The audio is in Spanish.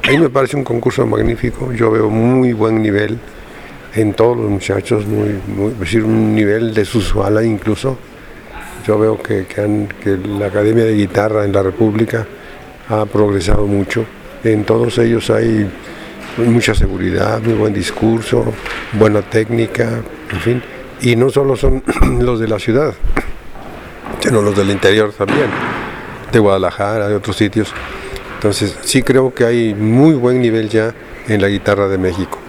A mí me parece un concurso magnífico, yo veo muy buen nivel en todos los muchachos, es decir, un nivel desusual incluso. Yo veo que la Academia de Guitarra en la República ha progresado mucho. En todos ellos hay mucha seguridad, muy buen discurso, buena técnica, en fin. Y no solo son los de la ciudad, sino los del interior también, de Guadalajara, de otros sitios. Entonces sí creo que hay muy buen nivel ya en la guitarra de México.